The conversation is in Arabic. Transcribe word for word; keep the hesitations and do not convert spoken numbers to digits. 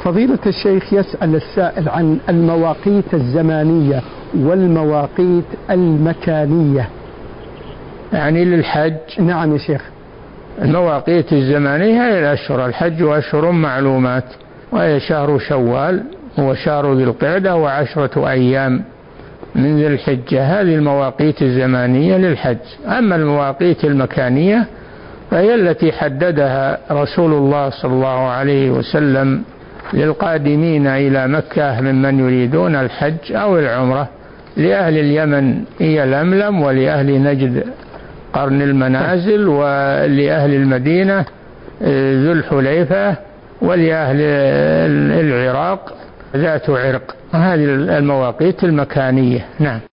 فضيلة الشيخ، يسأل السائل عن المواقيت الزمانية والمواقيت المكانية يعني للحج. نعم يا شيخ. المواقيت الزمانية هي الأشهر، الحج أشهر معلومات، وهي شهر شوال وشهر ذي القعدة وعشرة أيام من ذي الحجة، هذه المواقيت الزمانية للحج. أما المواقيت المكانية فهي التي حددها رسول الله صلى الله عليه وسلم للقادمين إلى مكة ممن يريدون الحج أو العمرة. لأهل اليمن هي الأملم، ولأهل نجد قرن المنازل، ولأهل المدينة ذو الحليفة، ولأهل العراق ذات عرق. هذه المواقيت المكانية. نعم.